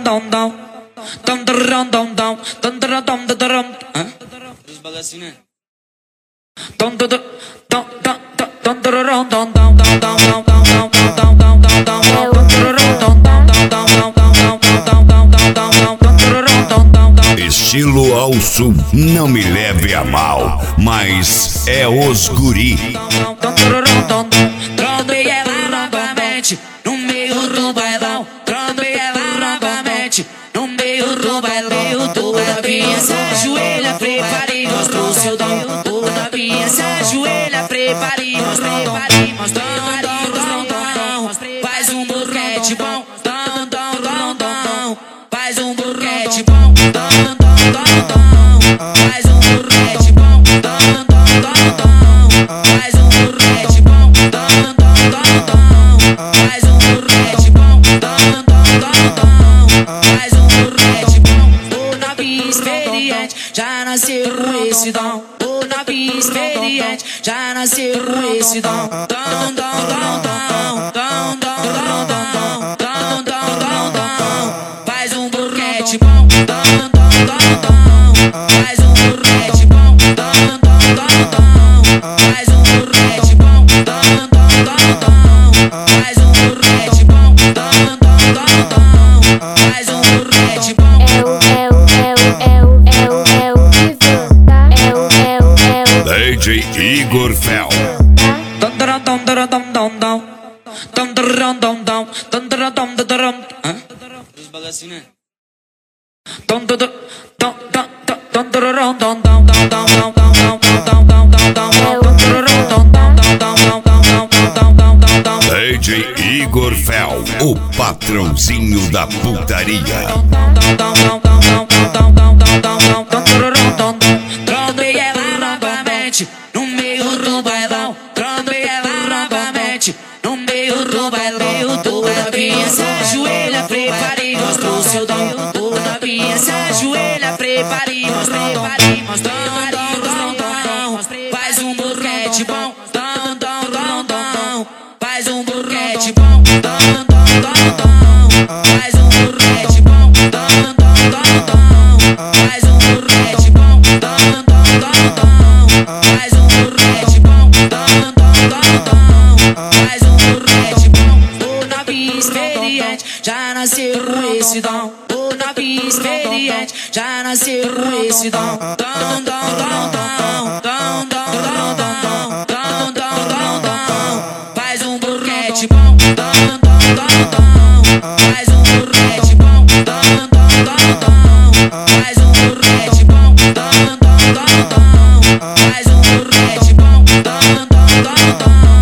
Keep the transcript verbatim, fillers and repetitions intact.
Os bagacinhos, né? Estilo ao sul, não me leve a mal, mas é os guri. Trombei ela novamente no meio do bailão. Trombei ela novamente no meio do bailão. Toda pinha se ajoelha, prepare e mostra o seu dom. Toda pinha se ajoelha, prepare e mostra, prepare e mostra, faz um boquete bom. Faz um boquete bom. Faz um boquete bom. Faz um boquete bom. Faz um boquete bom. Faz um boquete bom. Tô na pista experiente, já nasceu com esse dom. Tô na pista experiente, já nasceu com esse dom. Dom, dom, dom, dom, dom, dom, dom, dom, dom, dom. Faz um boquete bom. Dom, dom, dom, dom. Faz um boquete bom. Dom, dom, dom, dom. Faz um boquete bom. Dom, dom, dom, dom. Faz um boquete bom. Dom, dom, dom, dom. Faz um boquete bom. É o, é o, é o, é o, é o, é o Ivan, tá? É o, é o, é o D J Igor Fel. Os bagacinhos, né? D J Igor Fel, o patrãozinho da putaria. Trombei ela novamente no meio do bailão. Trombei ela novamente no meio do bailão. Toda pinha se ajoelha, prepare e mostra o seu dom. Toda pinha se ajoelha, prepare e mostra, prepare e mostra, faz um boquete bom. Dom, dom, dom, dom. Faz um boquete bom. Dom, dom, dom, dom. Faz um boquete bom. Dom, dom, dom, dom. Faz um boquete bom. Dom, dom, dom, dom. Faz um boquete bom. Dom, dom, dom, dom. Faz um boquete bom. Tô na pista experiente, já nasceu com esse dom. Tô na pista experiente, já nasceu com esse dom. Dom, dom, dom, dom. Dom, dom, dom, dom. Dom, dom, dom, dom. Faz um boquete bom. Dom, dom, dom, dom. Faz um boquete bom. Dom, dom, dom, dom. Faz um boquete bom. Dom, dom, dom, dom. Faz um boquete bom. Dom, dom, dom, dom.